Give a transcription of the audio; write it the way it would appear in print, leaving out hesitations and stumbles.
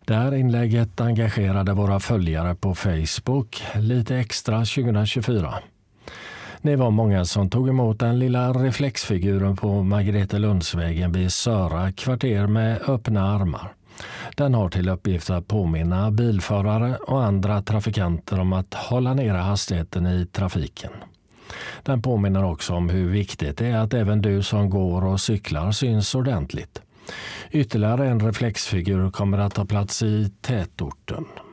Det här inlägget engagerade våra följare på Facebook lite extra 2024. Ni var många som tog emot den lilla reflexfiguren på Margretelundsvägen vid Söra kvarter med öppna armar. Den har till uppgift att påminna bilförare och andra trafikanter om att hålla nere hastigheten i trafiken. Den påminner också om hur viktigt det är att även du som går och cyklar syns ordentligt. Ytterligare en reflexfigur kommer att ta plats i tätorten.